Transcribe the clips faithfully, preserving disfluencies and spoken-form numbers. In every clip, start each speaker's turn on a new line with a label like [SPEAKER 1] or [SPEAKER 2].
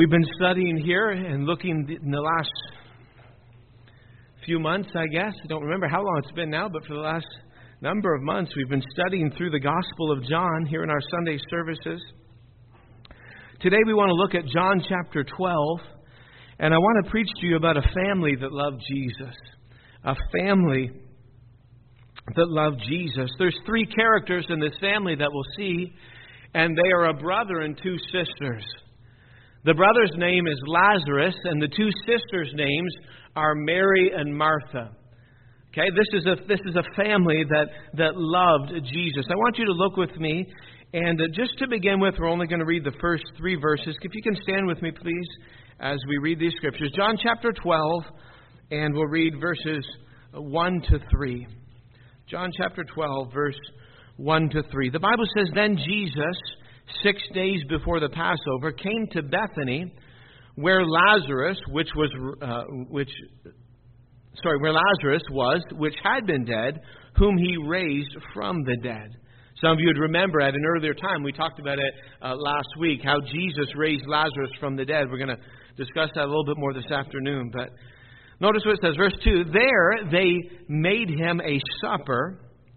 [SPEAKER 1] We've been studying here and looking in the last few months, I guess. I don't remember how long it's been now, but for the last number of months, we've been studying through the Gospel of John here in our Sunday services. Today we want to look at John chapter twelve, and I want to preach to you about a family that loved Jesus. A family that loved Jesus. There's three characters in this family that we'll see, and they are a brother and two sisters. The brother's name is Lazarus, and the two sisters' names are Mary and Martha. Okay, this is a this is a family that, that loved Jesus. I want you to look with me, and uh, just to begin with, we're only going to read the first three verses. If you can stand with me, please, as we read these scriptures. John chapter twelve, and we'll read verses one to three. John chapter twelve, verse one to three. The Bible says, "Then Jesus, six days before the Passover, came to Bethany, where Lazarus, which was, uh, which, sorry, where Lazarus was, which had been dead, whom he raised from the dead." Some of you would remember at an earlier time, we talked about it uh, last week, how Jesus raised Lazarus from the dead. We're going to discuss that a little bit more this afternoon. But notice what it says, verse two, "There they made him a supper,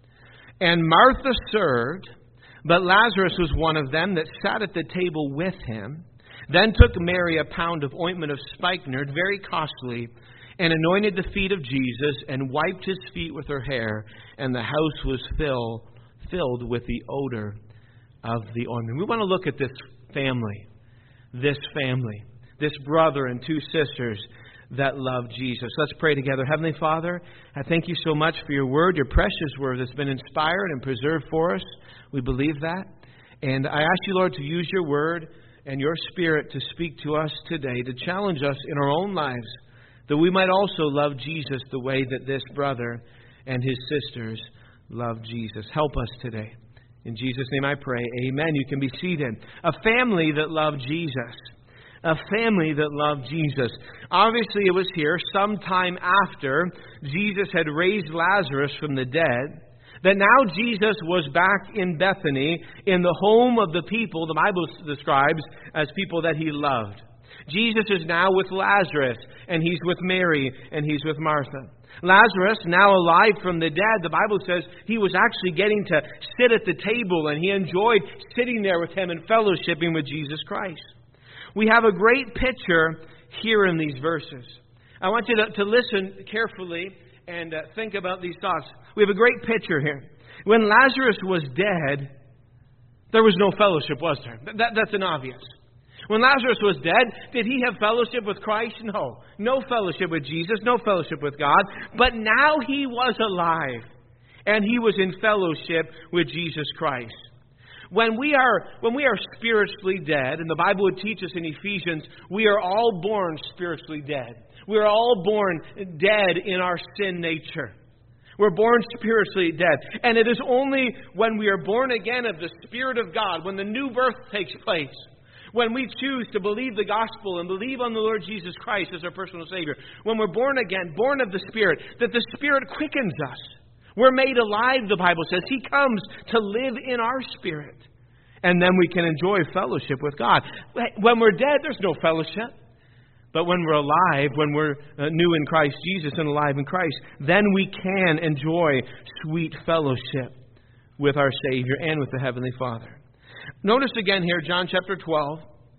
[SPEAKER 1] and Martha served, but Lazarus was one of them that sat at the table with him. Then took Mary a pound of ointment of spikenard, very costly, and anointed the feet of Jesus, and wiped his feet with her hair, and the house was fill, filled with the odor of the ointment." We want to look at this family, this family, this brother and two sisters that love Jesus. Let's pray together. Heavenly Father, I thank you so much for your word, your precious word that's been inspired and preserved for us. We believe that. And I ask you, Lord, to use your word and your spirit to speak to us today, to challenge us in our own lives, that we might also love Jesus the way that this brother and his sisters love Jesus. Help us today. In Jesus' name I pray. Amen. You can be seated. A family that loved Jesus. A family that loved Jesus. Obviously, it was here sometime after Jesus had raised Lazarus from the dead, that now Jesus was back in Bethany, in the home of the people the Bible describes as people that he loved. Jesus is now with Lazarus, and he's with Mary, and he's with Martha. Lazarus, now alive from the dead, the Bible says he was actually getting to sit at the table, and he enjoyed sitting there with him and fellowshipping with Jesus Christ. We have a great picture here in these verses. I want you to, to listen carefully and uh, think about these thoughts. We have a great picture here. When Lazarus was dead, there was no fellowship, was there? That, that's an obvious. When Lazarus was dead, did he have fellowship with Christ? No. No fellowship with Jesus, no fellowship with God. But now he was alive, and he was in fellowship with Jesus Christ. When we are when we are spiritually dead, and the Bible would teach us in Ephesians, we are all born spiritually dead. We are all born dead in our sin nature. We're born spiritually dead. And it is only when we are born again of the Spirit of God, when the new birth takes place, when we choose to believe the gospel and believe on the Lord Jesus Christ as our personal Savior, when we're born again, born of the Spirit, that the Spirit quickens us. We're made alive, the Bible says. He comes to live in our spirit. And then we can enjoy fellowship with God. When we're dead, there's no fellowship. But when we're alive, when we're uh, new in Christ Jesus and alive in Christ, then we can enjoy sweet fellowship with our Savior and with the Heavenly Father. Notice again here, John chapter twelve.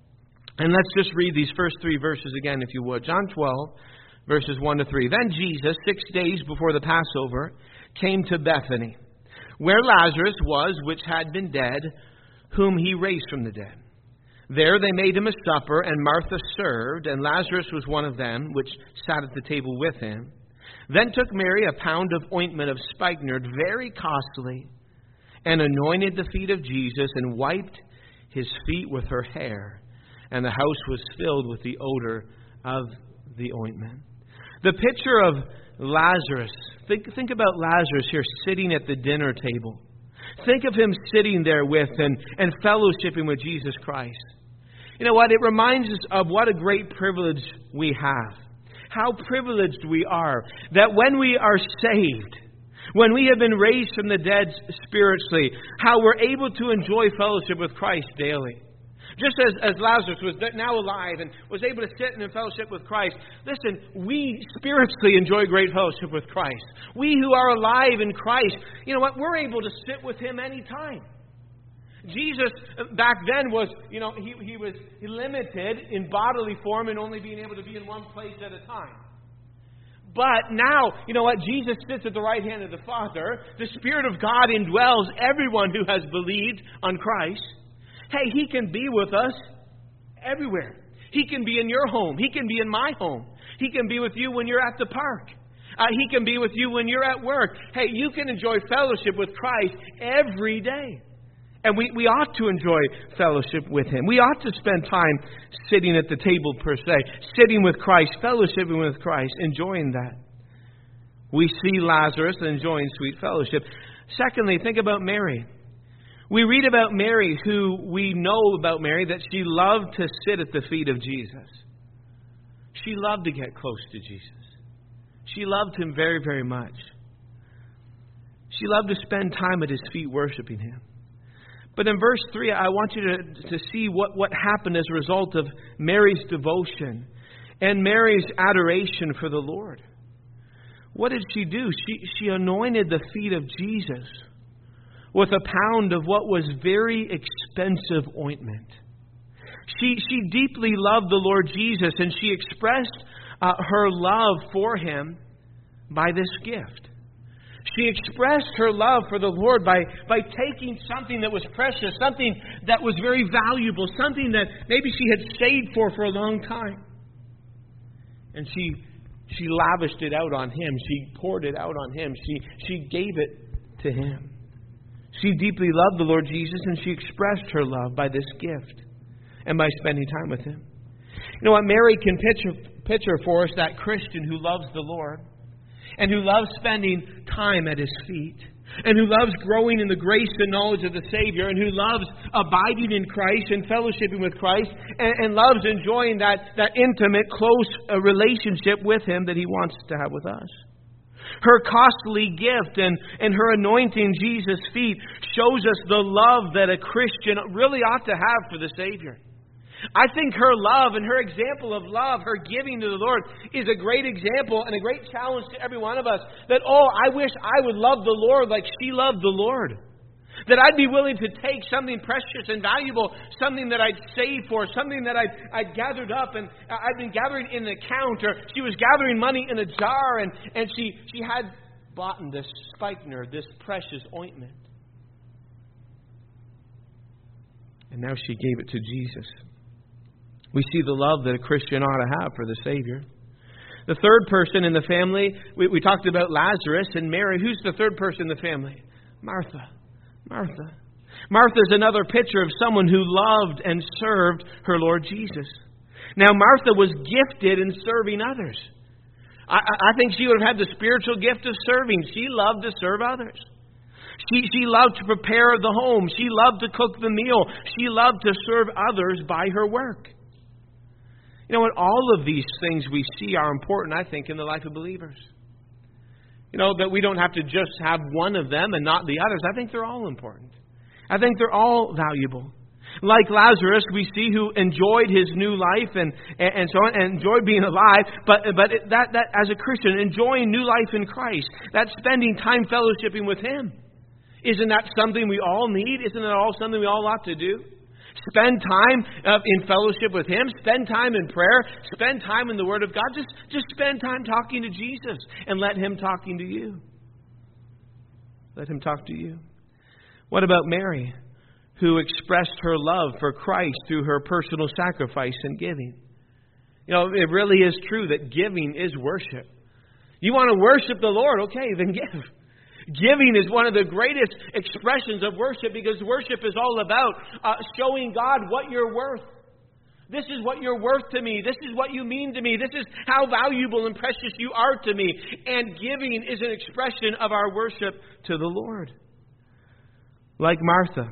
[SPEAKER 1] And let's just read these first three verses again, if you would. John twelve, verses one to three. "Then Jesus, six days before the Passover, came to Bethany, where Lazarus was, which had been dead, whom he raised from the dead. There they made him a supper, and Martha served, and Lazarus was one of them, which sat at the table with him. Then took Mary a pound of ointment of spikenard, very costly, and anointed the feet of Jesus, and wiped his feet with her hair. And the house was filled with the odor of the ointment." The picture of Lazarus, think, think about Lazarus here sitting at the dinner table. Think of him sitting there with and, and fellowshipping with Jesus Christ. You know what? It reminds us of what a great privilege we have. How privileged we are that when we are saved, when we have been raised from the dead spiritually, how we're able to enjoy fellowship with Christ daily. Just as, as Lazarus was now alive and was able to sit in fellowship with Christ, listen, we spiritually enjoy great fellowship with Christ. We who are alive in Christ, you know what, we're able to sit with Him anytime. Jesus back then was, you know, he, he was limited in bodily form and only being able to be in one place at a time. But now, you know what, Jesus sits at the right hand of the Father. The Spirit of God indwells everyone who has believed on Christ. Hey, He can be with us everywhere. He can be in your home. He can be in my home. He can be with you when you're at the park. Uh, he can be with you when you're at work. Hey, you can enjoy fellowship with Christ every day. And we, we ought to enjoy fellowship with Him. We ought to spend time sitting at the table, per se, sitting with Christ, fellowshipping with Christ, enjoying that. We see Lazarus enjoying sweet fellowship. Secondly, think about Mary. We read about Mary, who we know about Mary, that she loved to sit at the feet of Jesus. She loved to get close to Jesus. She loved Him very, very much. She loved to spend time at His feet worshiping Him. But in verse three, I want you to, to see what, what happened as a result of Mary's devotion and Mary's adoration for the Lord. What did she do? She, she anointed the feet of Jesus with a pound of what was very expensive ointment. She, she deeply loved the Lord Jesus, and she expressed uh, her love for Him by this gift. She expressed her love for the Lord by, by taking something that was precious, something that was very valuable, something that maybe she had saved for for a long time. And she she lavished it out on Him. She poured it out on Him. She, she gave it to Him. She deeply loved the Lord Jesus, and she expressed her love by this gift and by spending time with Him. You know what? Mary can picture, picture for us that Christian who loves the Lord, and who loves spending time at His feet, and who loves growing in the grace and knowledge of the Savior, and who loves abiding in Christ and fellowshipping with Christ, and, and loves enjoying that, that intimate, close uh, relationship with Him that He wants to have with us. Her costly gift and, and her anointing Jesus' feet shows us the love that a Christian really ought to have for the Savior. I think her love and her example of love, her giving to the Lord, is a great example and a great challenge to every one of us. That, oh, I wish I would love the Lord like she loved the Lord. That I'd be willing to take something precious and valuable, something that I'd saved for, something that I'd, I'd gathered up, and I'd been gathering in an account, or she was gathering money in a jar, and, and she, she had bought this spikenard, this precious ointment. And now she gave it to Jesus. We see the love that a Christian ought to have for the Savior. The third person in the family, we, we talked about Lazarus and Mary. Who's the third person in the family? Martha. Martha. Martha is another picture of someone who loved and served her Lord Jesus. Now, Martha was gifted in serving others. I, I think she would have had the spiritual gift of serving. She loved to serve others. She, she loved to prepare the home. She loved to cook the meal. She loved to serve others by her work. You know what? All of these things we see are important, I think, in the life of believers. You know, that we don't have to just have one of them and not the others. I think they're all important. I think they're all valuable. Like Lazarus, we see who enjoyed his new life and, and, and so on, and enjoyed being alive. But but that, that as a Christian, enjoying new life in Christ, that's spending time fellowshipping with Him. Isn't that something we all need? Isn't it all something we all ought to do? Spend time uh, in fellowship with Him. Spend time in prayer. Spend time in the Word of God. Just, just spend time talking to Jesus and let Him talking to you. Let Him talk to you. What about Mary, who expressed her love for Christ through her personal sacrifice and giving? You know, it really is true that giving is worship. You want to worship the Lord? Okay, then give. Giving is one of the greatest expressions of worship, because worship is all about uh, showing God what you're worth. This is what you're worth to me. This is what you mean to me. This is how valuable and precious you are to me. And giving is an expression of our worship to the Lord. Like Martha,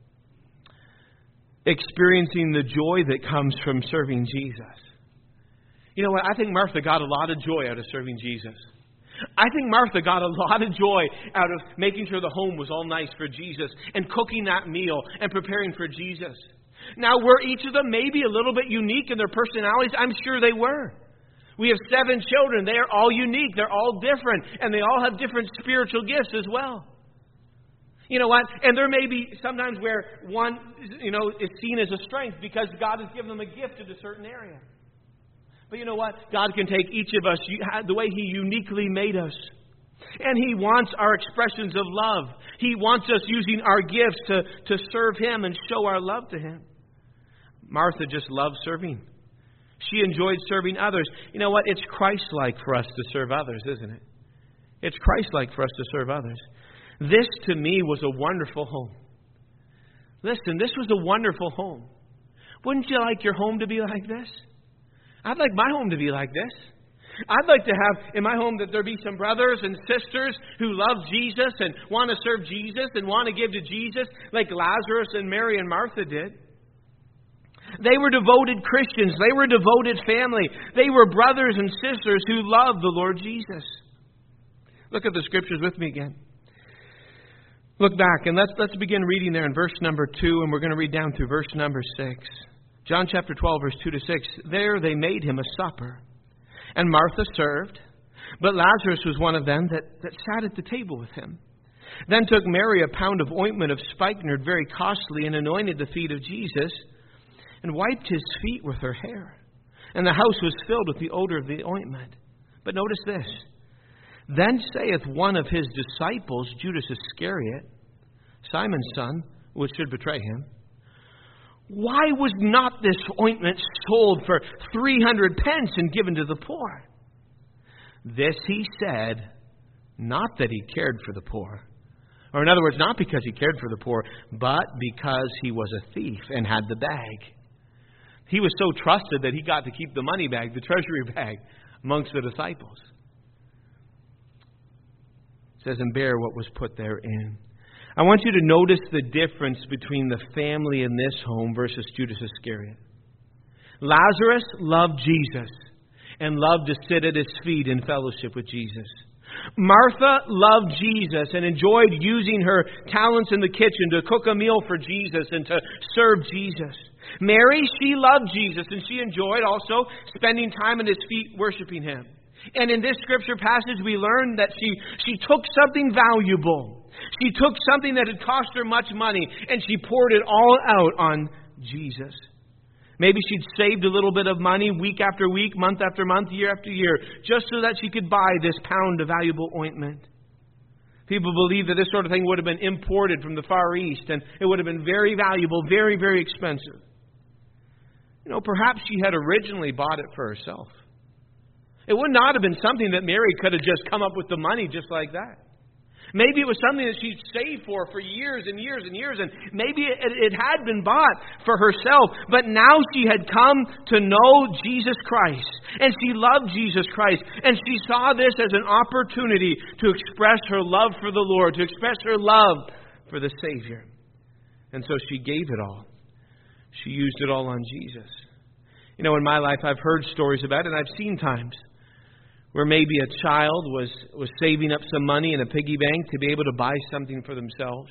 [SPEAKER 1] experiencing the joy that comes from serving Jesus. You know what? I think Martha got a lot of joy out of serving Jesus. I think Martha got a lot of joy out of making sure the home was all nice for Jesus and cooking that meal and preparing for Jesus. Now, were each of them maybe a little bit unique in their personalities? I'm sure they were. We have seven children. They are all unique. They're all different. And they all have different spiritual gifts as well. You know what? And there may be sometimes where one, you know, is seen as a strength because God has given them a gift in a certain area. But you know what? God can take each of us the way He uniquely made us. And He wants our expressions of love. He wants us using our gifts to, to serve Him and show our love to Him. Martha just loved serving. She enjoyed serving others. You know what? It's Christ-like for us to serve others, isn't it? It's Christ-like for us to serve others. This, to me, was a wonderful home. Listen, this was a wonderful home. Wouldn't you like your home to be like this? I'd like my home to be like this. I'd like to have in my home that there be some brothers and sisters who love Jesus and want to serve Jesus and want to give to Jesus like Lazarus and Mary and Martha did. They were devoted Christians. They were devoted family. They were brothers and sisters who loved the Lord Jesus. Look at the scriptures with me again. Look back and let's let's begin reading there in verse number two, and we're going to read down through verse number six. John chapter twelve, verse two to six. There they made him a supper, and Martha served, but Lazarus was one of them that, that sat at the table with him. Then took Mary a pound of ointment of spikenard, very costly, and anointed the feet of Jesus, and wiped his feet with her hair. And the house was filled with the odor of the ointment. But notice this. Then saith one of his disciples, Judas Iscariot, Simon's son, which should betray him, why was not this ointment sold for three hundred pence and given to the poor? This he said, not that he cared for the poor. Or in other words, not because he cared for the poor, but because he was a thief and had the bag. He was so trusted that he got to keep the money bag, the treasury bag, amongst the disciples. It says, and bear what was put therein. I want you to notice the difference between the family in this home versus Judas Iscariot. Lazarus loved Jesus and loved to sit at his feet in fellowship with Jesus. Martha loved Jesus and enjoyed using her talents in the kitchen to cook a meal for Jesus and to serve Jesus. Mary, she loved Jesus and she enjoyed also spending time at his feet worshiping him. And in this scripture passage, we learn that she, she took something valuable. She took something that had cost her much money, and she poured it all out on Jesus. Maybe she'd saved a little bit of money week after week, month after month, year after year, just so that she could buy this pound of valuable ointment. People believe that this sort of thing would have been imported from the Far East, and it would have been very valuable, very, very expensive. You know, perhaps she had originally bought it for herself. It would not have been something that Mary could have just come up with the money just like that. Maybe it was something that she'd saved for for years and years and years, and maybe it, it had been bought for herself, but now she had come to know Jesus Christ, and she loved Jesus Christ, and she saw this as an opportunity to express her love for the Lord, to express her love for the Savior. And so she gave it all. She used it all on Jesus. You know, in my life, I've heard stories about it, and I've seen times where maybe a child was, was saving up some money in a piggy bank to be able to buy something for themselves.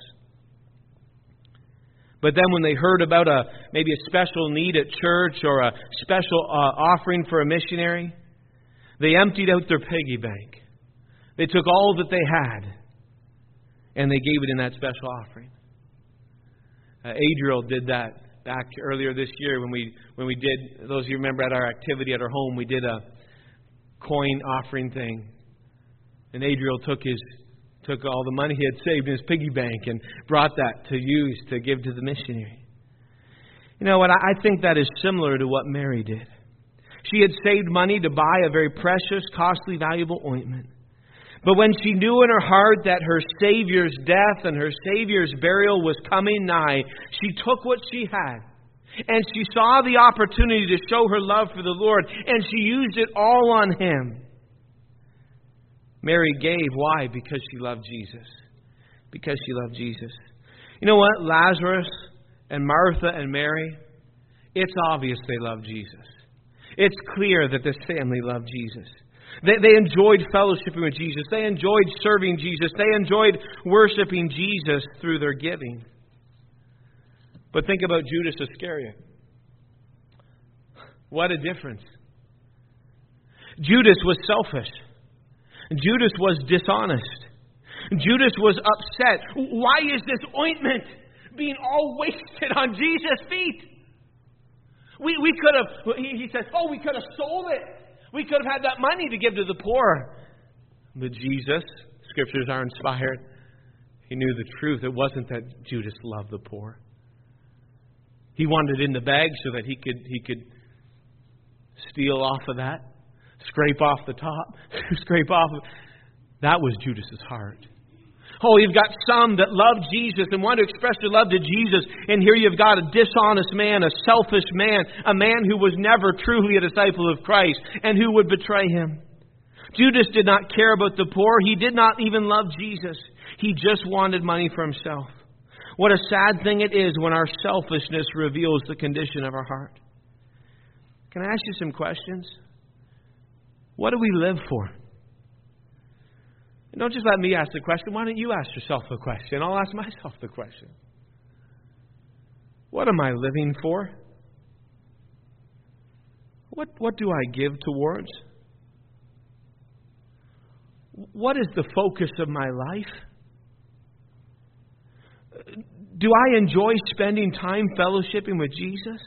[SPEAKER 1] But then when they heard about a maybe a special need at church or a special uh, offering for a missionary, they emptied out their piggy bank. They took all that they had and they gave it in that special offering. Uh, Adriel did that back earlier this year when we when we did, those of you remember at our activity at our home, we did a coin offering thing. And Adriel took his took all the money he had saved in his piggy bank and brought that to use to give to the missionary. You know what? I think that is similar to what Mary did. She had saved money to buy a very precious, costly, valuable ointment. But when she knew in her heart that her Savior's death and her Savior's burial was coming nigh, she took what she had. And she saw the opportunity to show her love for the Lord, and she used it all on Him. Mary gave. Why? Because she loved Jesus. Because she loved Jesus. You know what? Lazarus and Martha and Mary, it's obvious they loved Jesus. It's clear that this family loved Jesus. They, they enjoyed fellowshipping with Jesus. They enjoyed serving Jesus. They enjoyed worshiping Jesus through their giving. But think about Judas Iscariot. What a difference. Judas was selfish. Judas was dishonest. Judas was upset. Why is this ointment being all wasted on Jesus' feet? We we could have, he, he says, oh, we could have sold it. We could have had that money to give to the poor. But Jesus, Scriptures are inspired. He knew the truth. It wasn't that Judas loved the poor. He wanted it in the bag so that he could he could steal off of that, scrape off the top, scrape off of... That was Judas's heart. Oh, you've got some that love Jesus and want to express their love to Jesus. And here you've got a dishonest man, a selfish man, a man who was never truly a disciple of Christ and who would betray him. Judas did not care about the poor. He did not even love Jesus. He just wanted money for himself. What a sad thing it is when our selfishness reveals the condition of our heart. Can I ask you some questions? What do we live for? And don't just let me ask the question. Why don't you ask yourself a question? I'll ask myself the question. What am I living for? What, what do I give towards? What is the focus of my life? Do I enjoy spending time fellowshipping with Jesus?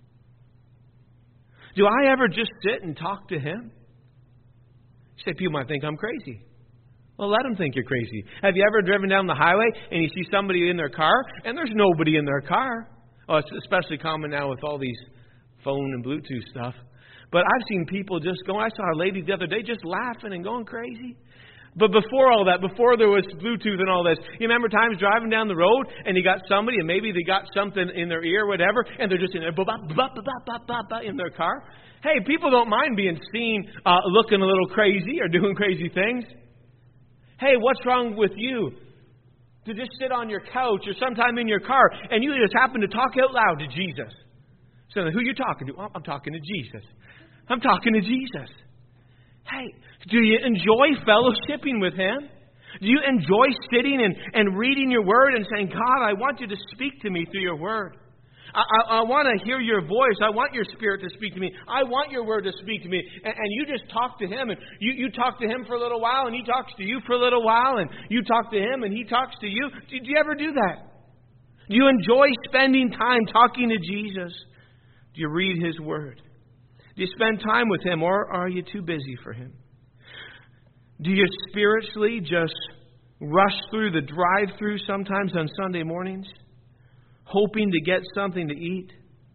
[SPEAKER 1] Do I ever just sit and talk to Him? You say, people might think I'm crazy. Well, let them think you're crazy. Have you ever driven down the highway and you see somebody in their car and there's nobody in their car? Oh, it's especially common now with all these phone and Bluetooth stuff. But I've seen people just go. I saw a lady the other day just laughing and going crazy. But before all that, before there was Bluetooth and all this, you remember times driving down the road and you got somebody and maybe they got something in their ear or whatever and they're just in there in their car. Hey, people don't mind being seen uh, looking a little crazy or doing crazy things. Hey, what's wrong with you to just sit on your couch or sometime in your car and you just happen to talk out loud to Jesus? So who are you talking to? Oh, I'm talking to Jesus. I'm talking to Jesus. Hey, do you enjoy fellowshipping with Him? Do you enjoy sitting and, and reading your Word and saying, God, I want you to speak to me through your Word. I, I, I want to hear your voice. I want your Spirit to speak to me. I want your Word to speak to me. And, and you just talk to Him. And you, you talk to Him for a little while and He talks to you for a little while. And you talk to Him and He talks to you. Do, do you ever do that? Do you enjoy spending time talking to Jesus? Do you read His Word? Do you spend time with Him, or are you too busy for Him? Do you spiritually just rush through the drive-thru sometimes on Sunday mornings, hoping to get something to eat?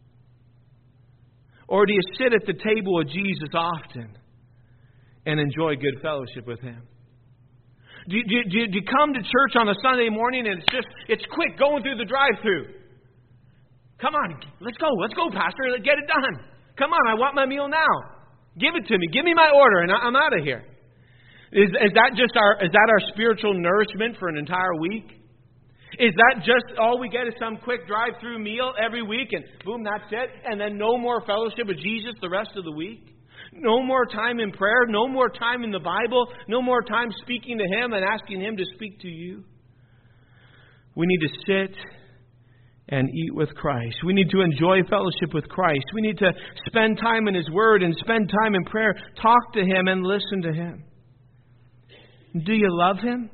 [SPEAKER 1] Or do you sit at the table of Jesus often and enjoy good fellowship with Him? Do you, do, you, do you come to church on a Sunday morning and it's just, it's quick going through the drive-thru? Come on, let's go, let's go, Pastor, let's get it done. Come on, I want my meal now. Give it to me. Give me my order, and I'm out of here. Is, is that just our is that our spiritual nourishment for an entire week? Is that just all we get is some quick drive-through meal every week, and boom, that's it? And then no more fellowship with Jesus the rest of the week? No more time in prayer? No more time in the Bible? No more time speaking to Him and asking Him to speak to you? We need to sit and eat with Christ. We need to enjoy fellowship with Christ. We need to spend time in His Word and spend time in prayer. Talk to Him and listen to Him. Do you love Him?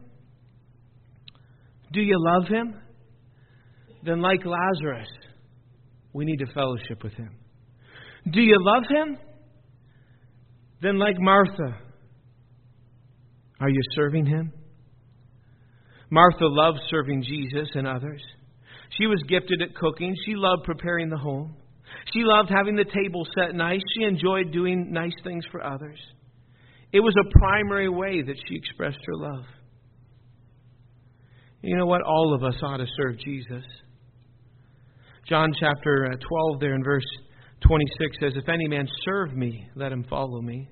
[SPEAKER 1] Do you love Him? Then like Lazarus, we need to fellowship with Him. Do you love Him? Then like Martha, are you serving Him? Martha loved serving Jesus and others. She was gifted at cooking. She loved preparing the home. She loved having the table set nice. She enjoyed doing nice things for others. It was a primary way that she expressed her love. You know what? All of us ought to serve Jesus. John chapter twelve there in verse twenty-six says, if any man serve me, let him follow me.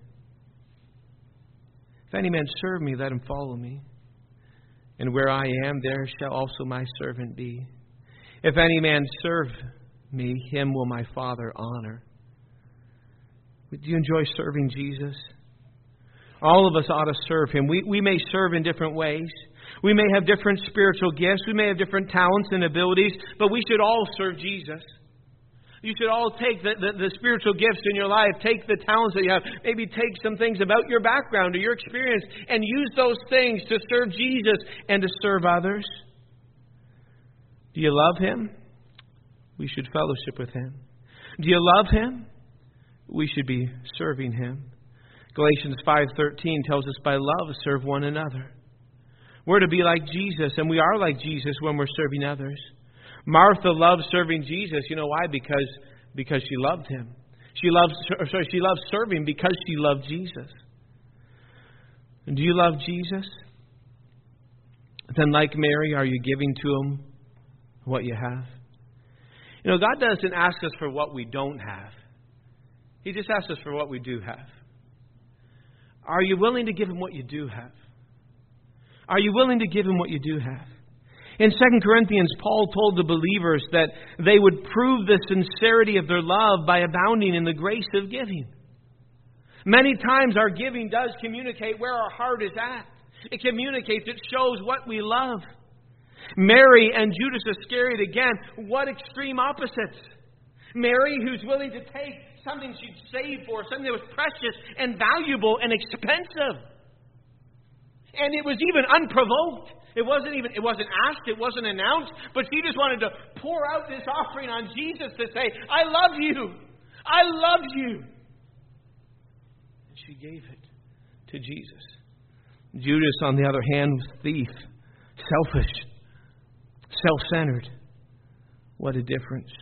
[SPEAKER 1] If any man serve me, let him follow me. And where I am, there shall also my servant be. If any man serve me, him will my Father honor. Do you enjoy serving Jesus? All of us ought to serve Him. We, we may serve in different ways. We may have different spiritual gifts. We may have different talents and abilities, but we should all serve Jesus. You should all take the, the, the spiritual gifts in your life, take the talents that you have, maybe take some things about your background or your experience and use those things to serve Jesus and to serve others. Do you love Him? We should fellowship with Him. Do you love Him? We should be serving Him. Galatians five thirteen tells us, by love serve one another. We're to be like Jesus, and we are like Jesus when we're serving others. Martha loved serving Jesus. You know why? Because because she loved Him. She loves sorry, she loves serving because she loved Jesus. And do you love Jesus? Then, like Mary, are you giving to Him what you have? You know, God doesn't ask us for what we don't have. He just asks us for what we do have. Are you willing to give Him what you do have? Are you willing to give Him what you do have? In Second Corinthians, Paul told the believers that they would prove the sincerity of their love by abounding in the grace of giving. Many times our giving does communicate where our heart is at. It communicates, it shows what we love. Mary and Judas Iscariot, again, what extreme opposites. Mary, who's willing to take something she'd saved for, something that was precious and valuable and expensive. And it was even unprovoked. It wasn't even, it wasn't asked, it wasn't announced, but she just wanted to pour out this offering on Jesus to say, I love you. I love you. And she gave it to Jesus. Judas, on the other hand, was thief, selfish, self-centered. What a difference.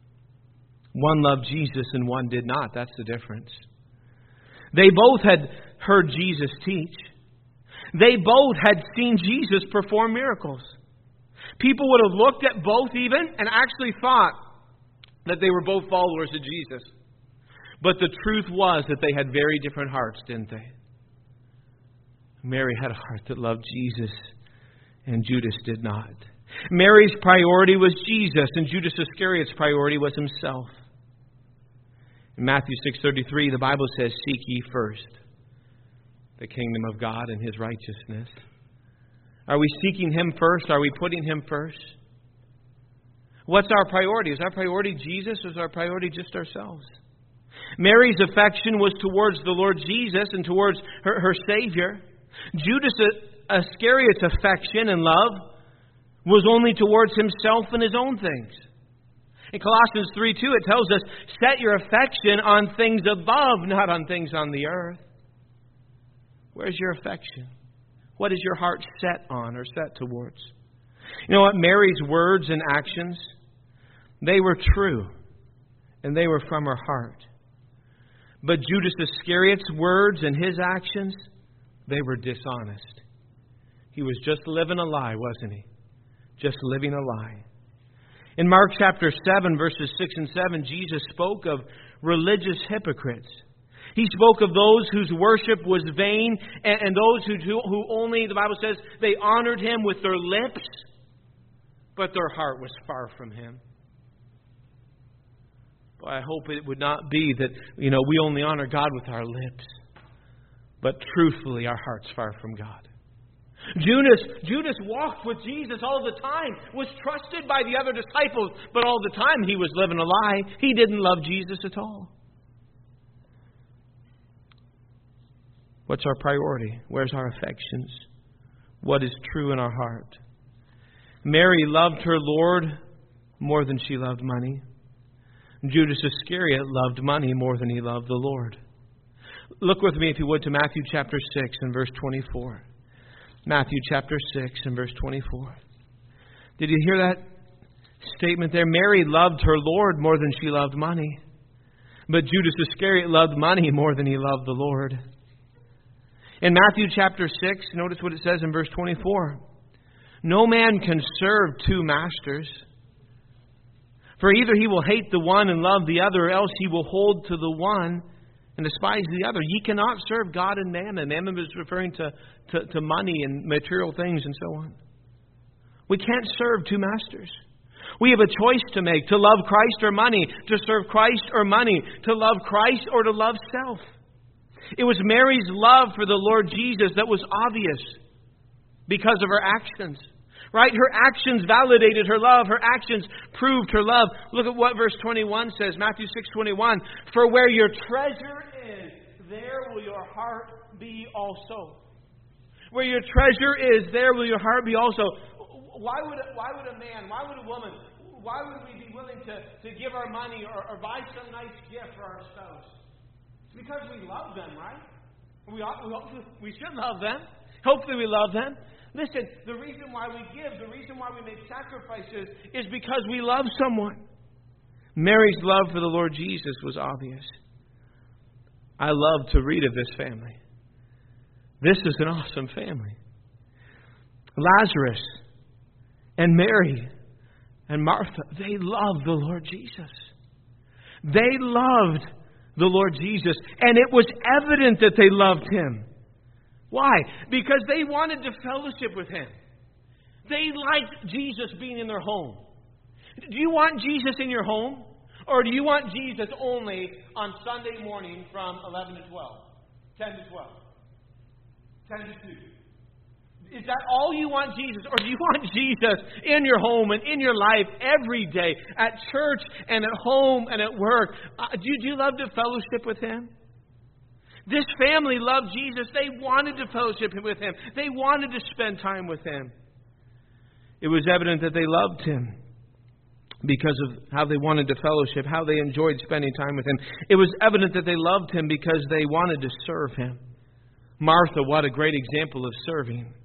[SPEAKER 1] One loved Jesus and one did not. That's the difference. They both had heard Jesus teach. They both had seen Jesus perform miracles. People would have looked at both even and actually thought that they were both followers of Jesus. But the truth was that they had very different hearts, didn't they? Mary had a heart that loved Jesus, and Judas did not. Mary's priority was Jesus, and Judas Iscariot's priority was himself. In Matthew six thirty-three, the Bible says, seek ye first the kingdom of God and His righteousness. Are we seeking Him first? Are we putting Him first? What's our priority? Is our priority Jesus, or is our priority just ourselves? Mary's affection was towards the Lord Jesus and towards her, her Savior. Judas Iscariot's affection and love was only towards himself and his own things. In Colossians three two, it tells us, set your affection on things above, not on things on the earth. Where's your affection? What is your heart set on or set towards? You know what? Mary's words and actions, they were true, and they were from her heart. But Judas Iscariot's words and his actions, they were dishonest. He was just living a lie, wasn't he? Just living a lie. In Mark chapter seven, verses six and seven, Jesus spoke of religious hypocrites. He spoke of those whose worship was vain and, and those who, who only, the Bible says, they honored Him with their lips, but their heart was far from Him. Well, I hope it would not be that, you know, we only honor God with our lips, but truthfully our heart's far from God. Judas, Judas walked with Jesus all the time, was trusted by the other disciples, but all the time he was living a lie. He didn't love Jesus at all. What's our priority? Where's our affections? What is true in our heart? Mary loved her Lord more than she loved money. Judas Iscariot loved money more than he loved the Lord. Look with me, if you would, to Matthew chapter six and verse twenty-four. Matthew chapter six and verse twenty-four. Did you hear that statement there? Mary loved her Lord more than she loved money. But Judas Iscariot loved money more than he loved the Lord. In Matthew chapter six, notice what it says in verse twenty-four. No man can serve two masters. For either he will hate the one and love the other, or else he will hold to the one and despise the other. Ye cannot serve God and mammon. Mammon is referring to, to, to money and material things and so on. We can't serve two masters. We have a choice to make, to love Christ or money, to serve Christ or money, to love Christ or to love self. It was Mary's love for the Lord Jesus that was obvious. because of her actions. Right? Her actions validated her love. Her actions proved her love. Look at what verse twenty-one says. Matthew six twenty-one. For where your treasure is, there will your heart be also. Where your treasure is, there will your heart be also. Why would, why would a man, why would a woman, why would we be willing to, to give our money or, or buy some nice gift for our spouse? It's because we love them, right? We, ought, we, ought, we should love them. Hopefully we love them. Listen, the reason why we give, the reason why we make sacrifices is because we love someone. Mary's love for the Lord Jesus was obvious. I love to read of this family. This is an awesome family. Lazarus and Mary and Martha, they loved the Lord Jesus. They loved the Lord Jesus, and it was evident that they loved Him. Why? Because they wanted to fellowship with Him. They liked Jesus being in their home. Do you want Jesus in your home? Or do you want Jesus only on Sunday morning from eleven to twelve? ten to twelve? ten to two? Is that all you want Jesus? Or do you want Jesus in your home and in your life every day, at church and at home and at work? Uh, do, you, do you love to fellowship with Him? This family loved Jesus. They wanted to fellowship with Him. They wanted to spend time with Him. It was evident that they loved Him because of how they wanted to fellowship, how they enjoyed spending time with Him. It was evident that they loved Him because they wanted to serve Him. Martha, what a great example of serving.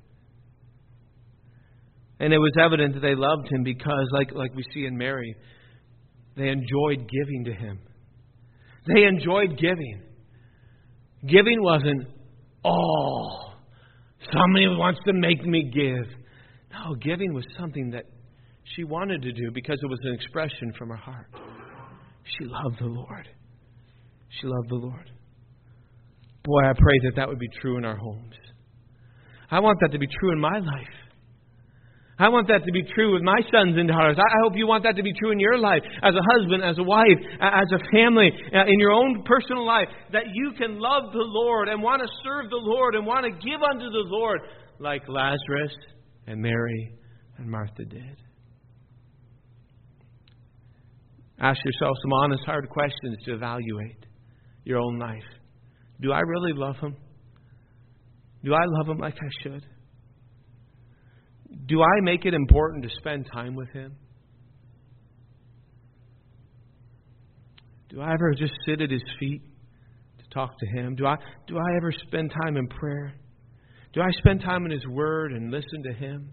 [SPEAKER 1] And it was evident that they loved Him because, like, like we see in Mary, they enjoyed giving to Him. They enjoyed giving. Giving wasn't, oh, somebody wants to make me give. No, giving was something that she wanted to do because it was an expression from her heart. She loved the Lord. She loved the Lord. Boy, I pray that that would be true in our homes. I want that to be true in my life. I want that to be true with my sons and daughters. I hope you want that to be true in your life, as a husband, as a wife, as a family, in your own personal life, that you can love the Lord and want to serve the Lord and want to give unto the Lord like Lazarus and Mary and Martha did. Ask yourself some honest, hard questions to evaluate your own life. Do I really love Him? Do I love Him like I should? Do I make it important to spend time with Him? Do I ever just sit at His feet to talk to Him? Do I, do I ever spend time in prayer? Do I spend time in His Word and listen to Him?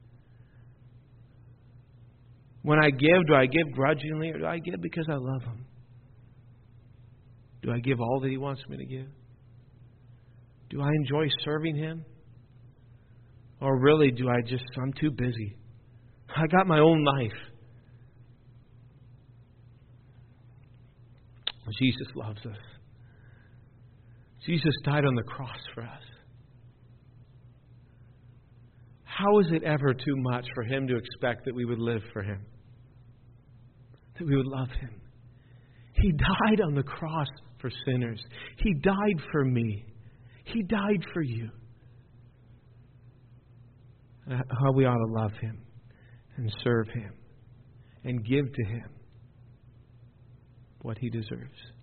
[SPEAKER 1] When I give, do I give grudgingly or do I give because I love Him? Do I give all that He wants me to give? Do I enjoy serving Him? Or really, do I just, I'm too busy. I got my own life. Jesus loves us. Jesus died on the cross for us. How is it ever too much for Him to expect that we would live for Him? That we would love Him? He died on the cross for sinners. He died for me. He died for you. How we ought to love Him and serve Him and give to Him what He deserves.